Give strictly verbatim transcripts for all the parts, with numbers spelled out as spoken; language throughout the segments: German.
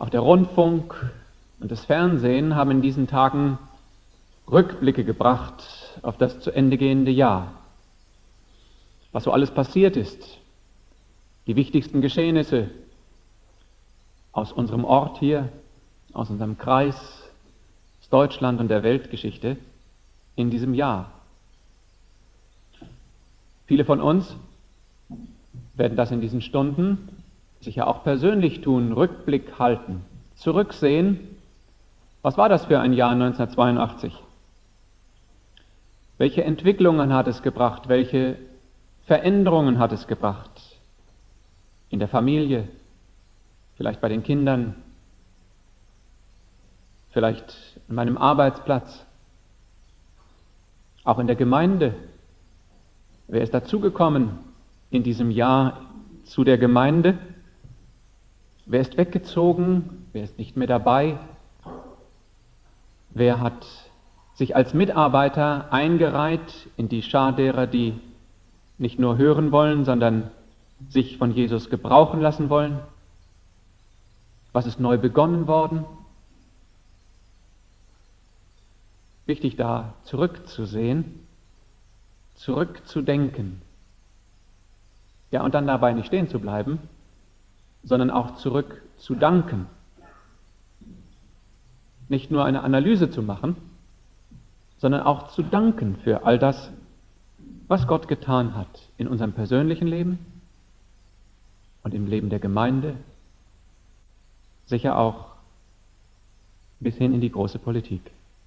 Auch der Rundfunk und das Fernsehen haben in diesen Tagen Rückblicke gebracht auf das zu Ende gehende Jahr. Was so alles passiert ist, die wichtigsten Geschehnisse aus unserem Ort hier, aus unserem Kreis, aus Deutschland und der Weltgeschichte in diesem Jahr. Viele von uns werden das in diesen Stunden sicher auch persönlich tun, Rückblick halten, zurücksehen. Was war das für ein Jahr neunzehnhundertzweiundachtzig? Welche Entwicklungen hat es gebracht? Welche Veränderungen hat es gebracht? In der Familie, vielleicht bei den Kindern, vielleicht an meinem Arbeitsplatz, auch in der Gemeinde. Wer ist dazugekommen in diesem Jahr zu der Gemeinde? Wer ist weggezogen? Wer ist nicht mehr dabei? Wer hat sich als Mitarbeiter eingereiht in die Schar derer, die nicht nur hören wollen, sondern sich von Jesus gebrauchen lassen wollen? Was ist neu begonnen worden? Wichtig, da zurückzusehen, zurückzudenken. Ja, und dann dabei nicht stehen zu bleiben, sondern auch zurückzudanken. Nicht nur eine Analyse zu machen, sondern auch zu danken für all das, was Gott getan hat in unserem persönlichen Leben und im Leben der Gemeinde, sicher auch bis hin in die große Politik.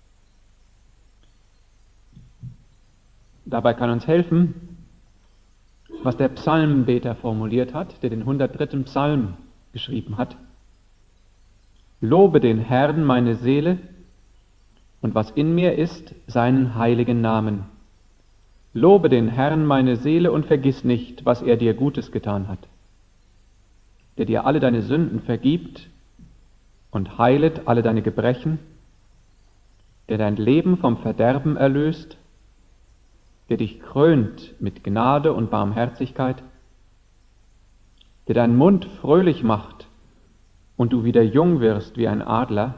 Dabei kann uns helfen, was der Psalmbeter formuliert hat, der den hundertdritten Psalm geschrieben hat. Lobe den Herrn, meine Seele, und was in mir ist, seinen heiligen Namen. Lobe den Herrn, meine Seele, und vergiss nicht, was er dir Gutes getan hat, der dir alle deine Sünden vergibt und heilet alle deine Gebrechen, der dein Leben vom Verderben erlöst, der dich krönt mit Gnade und Barmherzigkeit, der deinen Mund fröhlich macht und du wieder jung wirst wie ein Adler.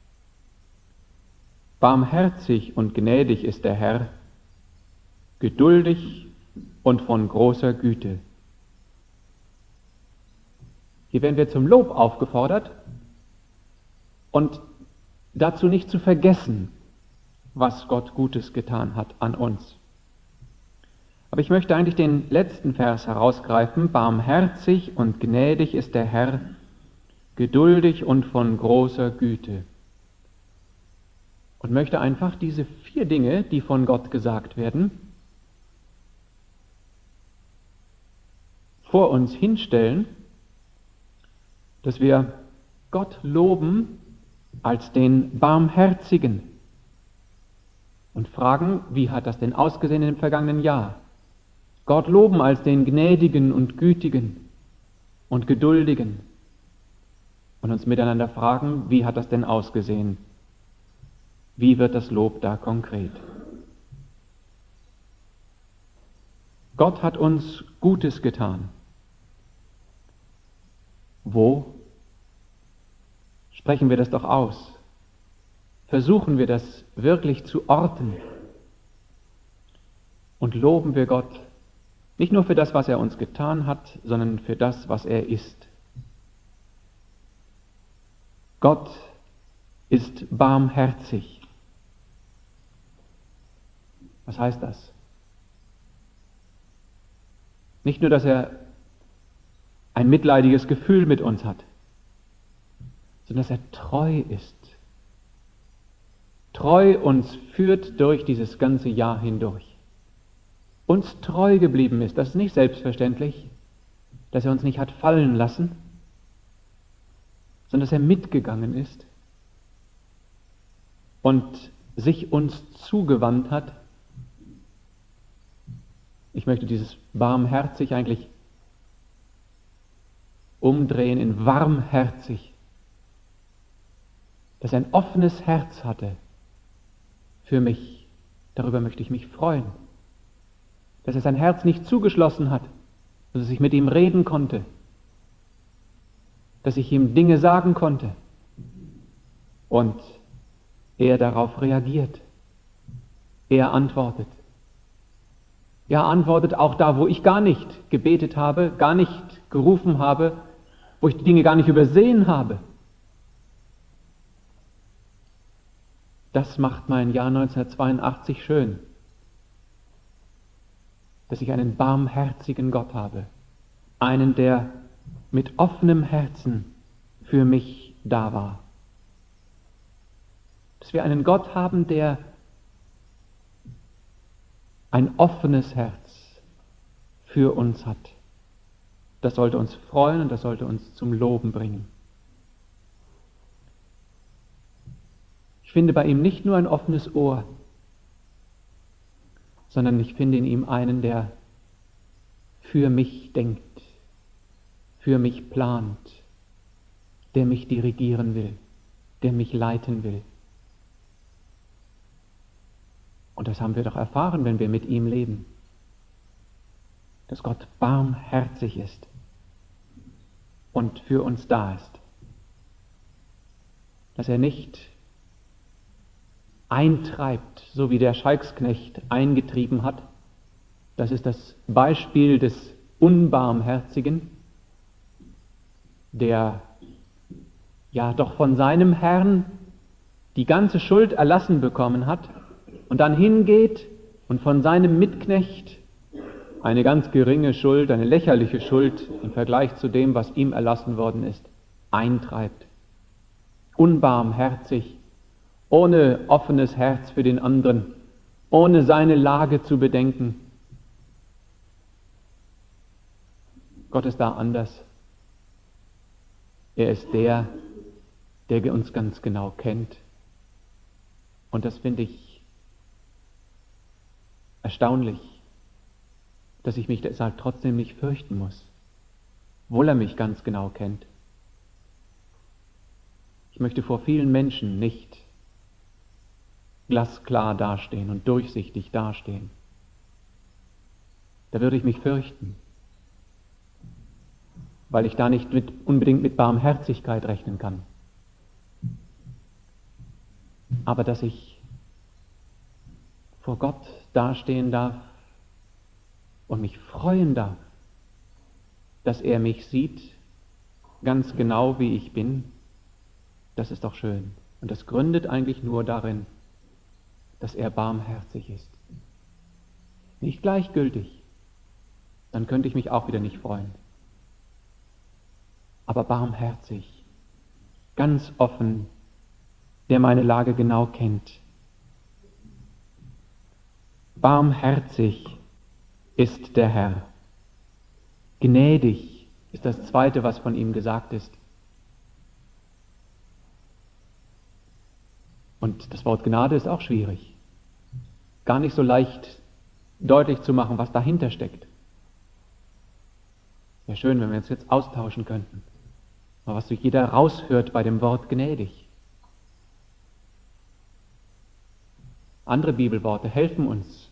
Barmherzig und gnädig ist der Herr, geduldig und von großer Güte. Hier werden wir zum Lob aufgefordert und dazu nicht zu vergessen, was Gott Gutes getan hat an uns. Aber ich möchte eigentlich den letzten Vers herausgreifen. Barmherzig und gnädig ist der Herr, geduldig und von großer Güte. Und möchte einfach diese vier Dinge, die von Gott gesagt werden, vor uns hinstellen, dass wir Gott loben als den Barmherzigen und fragen, wie hat das denn ausgesehen im vergangenen Jahr? Gott loben als den Gnädigen und Gütigen und Geduldigen und uns miteinander fragen, wie hat das denn ausgesehen? Wie wird das Lob da konkret? Gott hat uns Gutes getan. Wo? Sprechen wir das doch aus. Versuchen wir das wirklich zu orten. Und loben wir Gott nicht nur für das, was er uns getan hat, sondern für das, was er ist. Gott ist barmherzig. Was heißt das? Nicht nur, dass er ein mitleidiges Gefühl mit uns hat, sondern dass er treu ist. Treu uns führt durch dieses ganze Jahr hindurch. Uns treu geblieben ist, das ist nicht selbstverständlich, dass er uns nicht hat fallen lassen, sondern dass er mitgegangen ist und sich uns zugewandt hat. Ich möchte dieses barmherzig eigentlich umdrehen in warmherzig, dass er ein offenes Herz hatte für mich. Darüber möchte ich mich freuen. Dass er sein Herz nicht zugeschlossen hat, dass ich mit ihm reden konnte, dass ich ihm Dinge sagen konnte, und er darauf reagiert. Er antwortet. Er antwortet auch da, wo ich gar nicht gebetet habe, gar nicht gerufen habe, wo ich die Dinge gar nicht übersehen habe. Das macht mein Jahr neunzehnhundertzweiundachtzig schön, dass ich einen barmherzigen Gott habe, einen, der mit offenem Herzen für mich da war. Dass wir einen Gott haben, der ein offenes Herz für uns hat. Das sollte uns freuen und das sollte uns zum Loben bringen. Ich finde bei ihm nicht nur ein offenes Ohr, sondern ich finde in ihm einen, der für mich denkt, für mich plant, der mich dirigieren will, der mich leiten will. Und das haben wir doch erfahren, wenn wir mit ihm leben, dass Gott barmherzig ist und für uns da ist, dass er nicht eintreibt, so wie der Schalksknecht eingetrieben hat. Das ist das Beispiel des Unbarmherzigen, der ja doch von seinem Herrn die ganze Schuld erlassen bekommen hat und dann hingeht und von seinem Mitknecht eine ganz geringe Schuld, eine lächerliche Schuld im Vergleich zu dem, was ihm erlassen worden ist, eintreibt. Unbarmherzig, ohne offenes Herz für den anderen, ohne seine Lage zu bedenken. Gott ist da anders. Er ist der, der uns ganz genau kennt. Und das finde ich erstaunlich, dass ich mich deshalb trotzdem nicht fürchten muss, obwohl er mich ganz genau kennt. Ich möchte vor vielen Menschen nicht glasklar dastehen und durchsichtig dastehen. Da würde ich mich fürchten, weil ich da nicht mit, unbedingt mit Barmherzigkeit rechnen kann. Aber dass ich vor Gott dastehen darf und mich freuen darf, dass er mich sieht, ganz genau wie ich bin, das ist doch schön. Und das gründet eigentlich nur darin, dass er barmherzig ist. Nicht gleichgültig, dann könnte ich mich auch wieder nicht freuen. Aber barmherzig, ganz offen, der meine Lage genau kennt. Barmherzig ist der Herr. Gnädig ist das Zweite, was von ihm gesagt ist. Und das Wort Gnade ist auch schwierig. Gar nicht so leicht deutlich zu machen, was dahinter steckt. Wäre schön, wenn wir uns jetzt austauschen könnten. Aber was sich jeder raushört bei dem Wort gnädig. Andere Bibelworte helfen uns.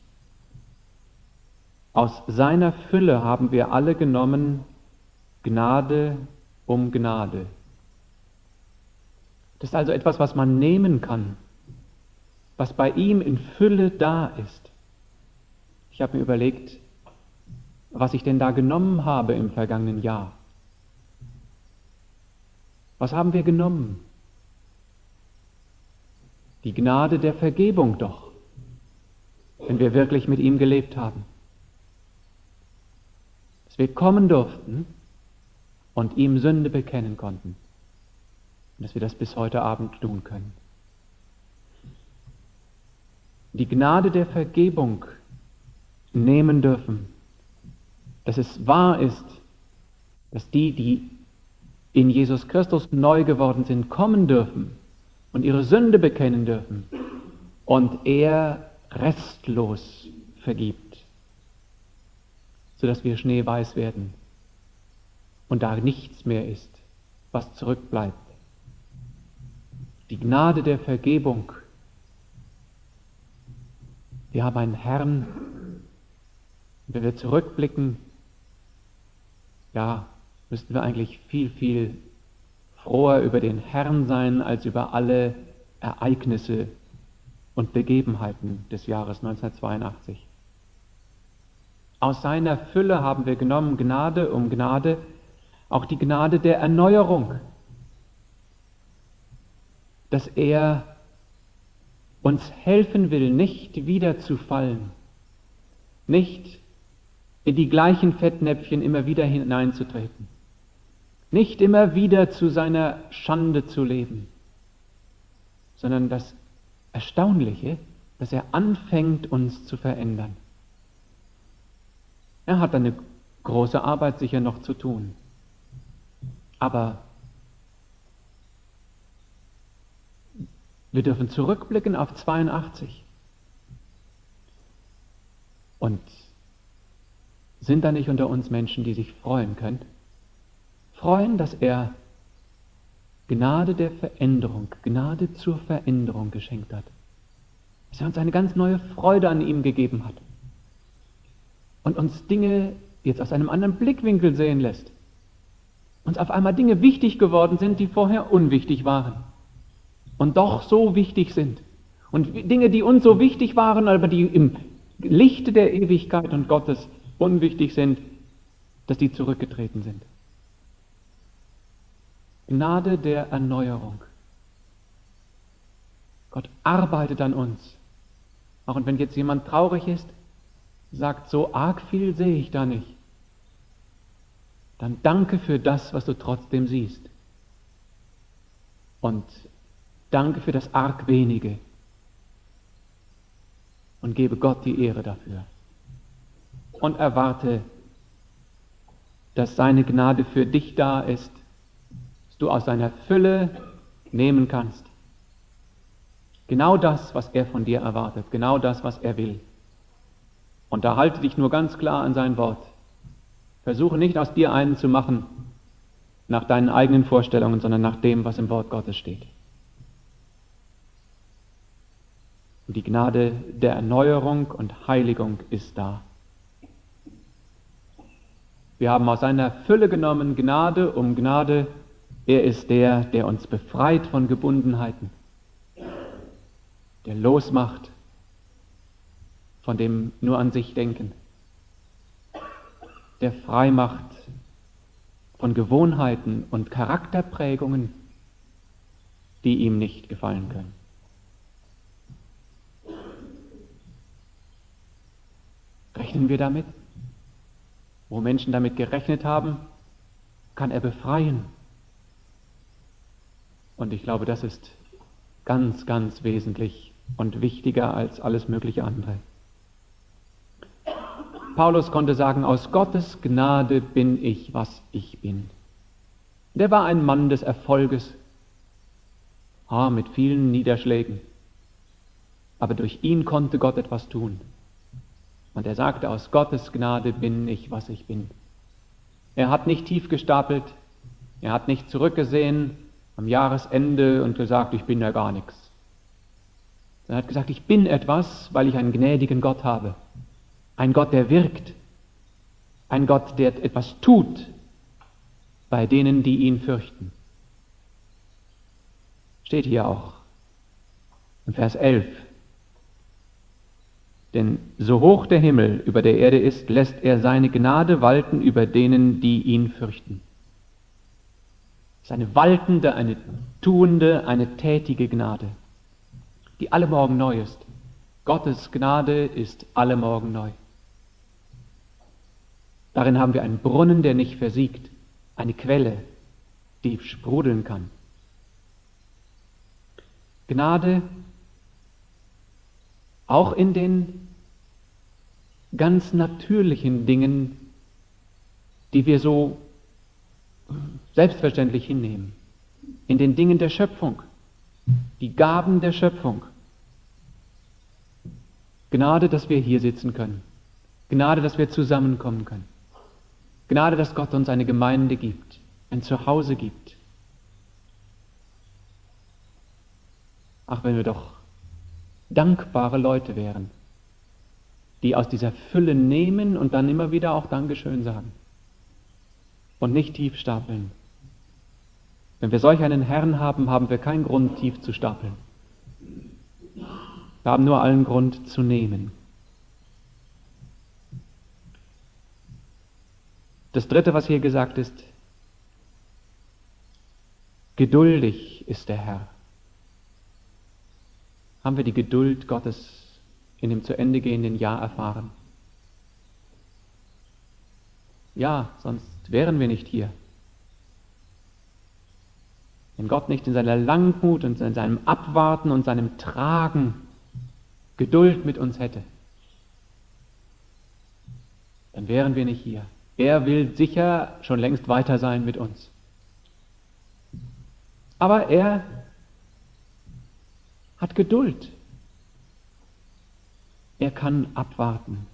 Aus seiner Fülle haben wir alle genommen Gnade um Gnade. Das ist also etwas, was man nehmen kann, was bei ihm in Fülle da ist. Ich habe mir überlegt, was ich denn da genommen habe im vergangenen Jahr. Was haben wir genommen? Die Gnade der Vergebung doch, wenn wir wirklich mit ihm gelebt haben. Dass wir kommen durften und ihm Sünde bekennen konnten. Und dass wir das bis heute Abend tun können. Die Gnade der Vergebung nehmen dürfen. Dass es wahr ist, dass die, die in Jesus Christus neu geworden sind, kommen dürfen und ihre Sünde bekennen dürfen und er restlos vergibt, sodass wir schneeweiß werden und da nichts mehr ist, was zurückbleibt. Die Gnade der Vergebung. Wir haben einen Herrn, wenn wir zurückblicken, ja, müssten wir eigentlich viel, viel froher über den Herrn sein als über alle Ereignisse und Begebenheiten des Jahres neunzehnhundertzweiundachtzig. Aus seiner Fülle haben wir genommen Gnade um Gnade, auch die Gnade der Erneuerung, dass er uns helfen will, nicht wieder zu fallen, nicht in die gleichen Fettnäpfchen immer wieder hineinzutreten, nicht immer wieder zu seiner Schande zu leben, sondern das Erstaunliche, dass er anfängt, uns zu verändern. Er hat eine große Arbeit sicher noch zu tun, aber wir dürfen zurückblicken auf zweiundachtzig und sind da nicht unter uns Menschen, die sich freuen können? Freuen, dass er Gnade der Veränderung, Gnade zur Veränderung geschenkt hat. Dass er uns eine ganz neue Freude an ihm gegeben hat. Und uns Dinge jetzt aus einem anderen Blickwinkel sehen lässt. Uns auf einmal Dinge wichtig geworden sind, die vorher unwichtig waren. Und doch so wichtig sind. Und Dinge, die uns so wichtig waren, aber die im Lichte der Ewigkeit und Gottes unwichtig sind, dass die zurückgetreten sind. Gnade der Erneuerung. Gott arbeitet an uns. Auch wenn jetzt jemand traurig ist, sagt, so arg viel sehe ich da nicht. Dann danke für das, was du trotzdem siehst. Und danke für das arg wenige. Und gebe Gott die Ehre dafür. Und erwarte, dass seine Gnade für dich da ist, dass du aus seiner Fülle nehmen kannst. Genau das, was er von dir erwartet, genau das, was er will. Und da halte dich nur ganz klar an sein Wort. Versuche nicht aus dir einen zu machen, nach deinen eigenen Vorstellungen, sondern nach dem, was im Wort Gottes steht. Und die Gnade der Erneuerung und Heiligung ist da. Wir haben aus seiner Fülle genommen Gnade um Gnade. Er ist der, der uns befreit von Gebundenheiten, der losmacht von dem nur an sich denken, der frei macht von Gewohnheiten und Charakterprägungen, die ihm nicht gefallen können. Rechnen wir damit? Wo Menschen damit gerechnet haben, kann er befreien. Und ich glaube, das ist ganz, ganz wesentlich und wichtiger als alles mögliche andere. Paulus konnte sagen, aus Gottes Gnade bin ich, was ich bin. Der war ein Mann des Erfolges, ah, mit vielen Niederschlägen. Aber durch ihn konnte Gott etwas tun. Und er sagte, aus Gottes Gnade bin ich, was ich bin. Er hat nicht tief gestapelt, er hat nicht zurückgesehen am Jahresende und gesagt, ich bin ja gar nichts. Er hat gesagt, ich bin etwas, weil ich einen gnädigen Gott habe. Ein Gott, der wirkt. Ein Gott, der etwas tut bei denen, die ihn fürchten. Steht hier auch in Vers elf. Denn so hoch der Himmel über der Erde ist, lässt er seine Gnade walten über denen, die ihn fürchten. Es ist eine waltende, eine tuende, eine tätige Gnade, die alle Morgen neu ist. Gottes Gnade ist alle Morgen neu. Darin haben wir einen Brunnen, der nicht versiegt, eine Quelle, die sprudeln kann. Gnade auch in den ganz natürlichen Dingen, die wir so selbstverständlich hinnehmen. In den Dingen der Schöpfung, die Gaben der Schöpfung. Gnade, dass wir hier sitzen können. Gnade, dass wir zusammenkommen können. Gnade, dass Gott uns eine Gemeinde gibt, ein Zuhause gibt. Ach, wenn wir doch dankbare Leute wären, die aus dieser Fülle nehmen und dann immer wieder auch Dankeschön sagen und nicht tief stapeln. Wenn wir solch einen Herrn haben, haben wir keinen Grund, tief zu stapeln. Wir haben nur allen Grund zu nehmen. Das Dritte, was hier gesagt ist, geduldig ist der Herr. Haben wir die Geduld Gottes in dem zu Ende gehenden Jahr erfahren? Ja, sonst wären wir nicht hier. Wenn Gott nicht in seiner Langmut und in seinem Abwarten und seinem Tragen Geduld mit uns hätte, dann wären wir nicht hier. Er will sicher schon längst weiter sein mit uns. Aber er hat Geduld. Er kann abwarten.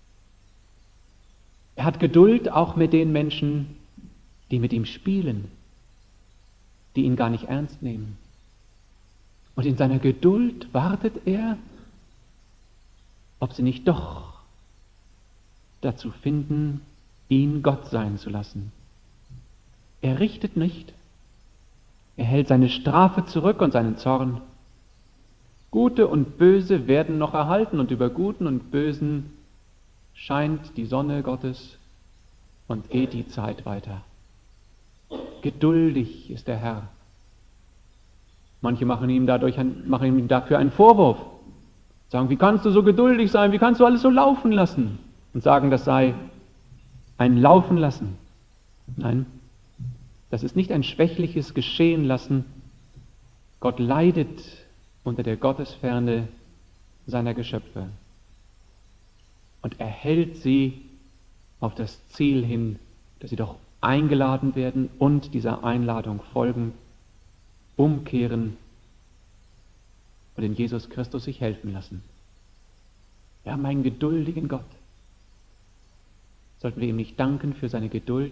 Er hat Geduld auch mit den Menschen, die mit ihm spielen, die ihn gar nicht ernst nehmen. Und in seiner Geduld wartet er, ob sie nicht doch dazu finden, ihn Gott sein zu lassen. Er richtet nicht. Er hält seine Strafe zurück und seinen Zorn. Gute und Böse werden noch erhalten und über Guten und Bösen scheint die Sonne Gottes und geht die Zeit weiter. Geduldig ist der Herr. Manche machen ihm, dadurch ein, machen ihm dafür einen Vorwurf. Sagen, wie kannst du so geduldig sein? Wie kannst du alles so laufen lassen? Und sagen, das sei ein Laufen lassen. Nein, das ist nicht ein schwächliches Geschehen lassen. Gott leidet unter der Gottesferne seiner Geschöpfe. Und er hält sie auf das Ziel hin, dass sie doch eingeladen werden und dieser Einladung folgen, umkehren und in Jesus Christus sich helfen lassen. Wir haben einen geduldigen Gott. Sollten wir ihm nicht danken für seine Geduld?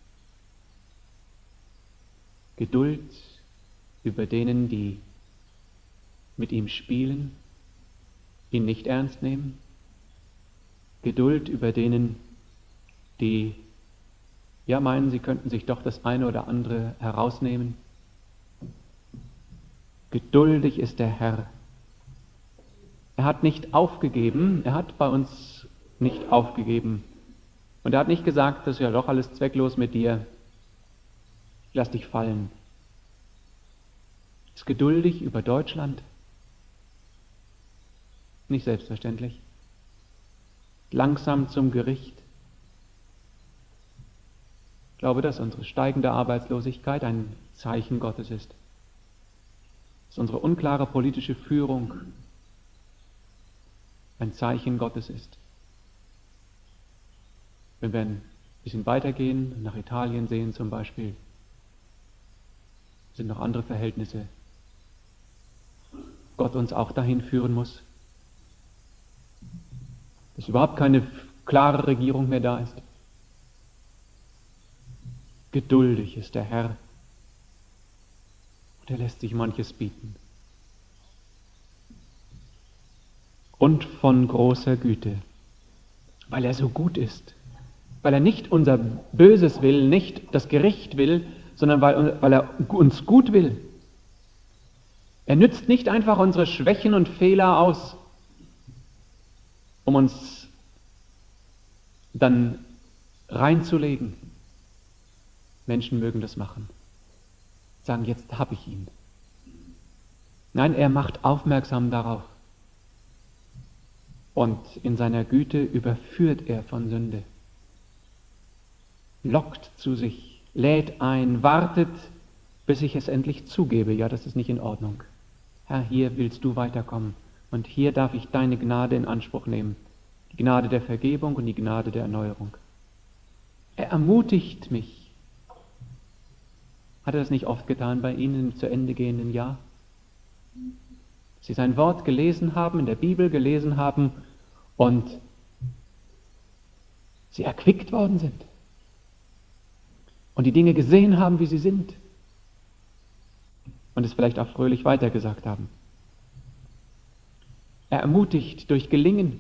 Geduld über denen, die mit ihm spielen, ihn nicht ernst nehmen. Geduld über denen, die ja meinen, sie könnten sich doch das eine oder andere herausnehmen. Geduldig ist der Herr. Er hat nicht aufgegeben, er hat bei uns nicht aufgegeben. Und er hat nicht gesagt, das ist ja doch alles zwecklos mit dir. Lass dich fallen. Ist geduldig über Deutschland? Nicht selbstverständlich. Langsam zum Gericht. Ich glaube, dass unsere steigende Arbeitslosigkeit ein Zeichen Gottes ist. Dass unsere unklare politische Führung ein Zeichen Gottes ist. Wenn wir ein bisschen weitergehen, nach Italien sehen zum Beispiel, sind noch andere Verhältnisse. Gott uns auch dahin führen muss, dass überhaupt keine klare Regierung mehr da ist. Geduldig ist der Herr und er lässt sich manches bieten. Und von großer Güte, weil er so gut ist, weil er nicht unser Böses will, nicht das Gericht will, sondern weil, weil er uns gut will. Er nützt nicht einfach unsere Schwächen und Fehler aus, um uns dann reinzulegen. Menschen mögen das machen. Sagen, jetzt habe ich ihn. Nein, er macht aufmerksam darauf. Und in seiner Güte überführt er von Sünde. Lockt zu sich, lädt ein, wartet, bis ich es endlich zugebe. Ja, das ist nicht in Ordnung. Herr, hier willst du weiterkommen. Und hier darf ich deine Gnade in Anspruch nehmen. Die Gnade der Vergebung und die Gnade der Erneuerung. Er ermutigt mich. Hat er das nicht oft getan bei Ihnen im zu Ende gehenden Jahr? Sie sein Wort gelesen haben, in der Bibel gelesen haben und sie erquickt worden sind. Und die Dinge gesehen haben, wie sie sind. Und es vielleicht auch fröhlich weitergesagt haben. Er ermutigt durch Gelingen.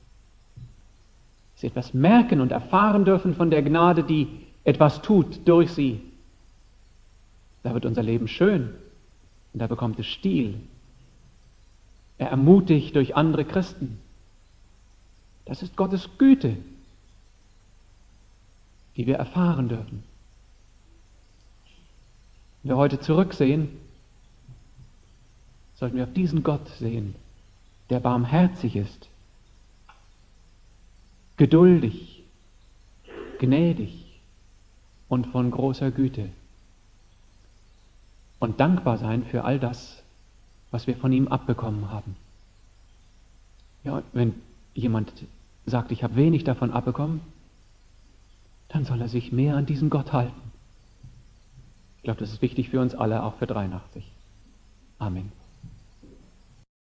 Sie etwas merken und erfahren dürfen von der Gnade, die etwas tut durch sie. Da wird unser Leben schön und da bekommt es Stil. Er ermutigt durch andere Christen. Das ist Gottes Güte, die wir erfahren dürfen. Wenn wir heute zurücksehen, sollten wir auf diesen Gott sehen, der barmherzig ist, geduldig, gnädig und von großer Güte. Und dankbar sein für all das, was wir von ihm abbekommen haben. Ja, wenn jemand sagt, ich habe wenig davon abbekommen, dann soll er sich mehr an diesen Gott halten. Ich glaube, das ist wichtig für uns alle, auch für dreiundachtzig. Amen.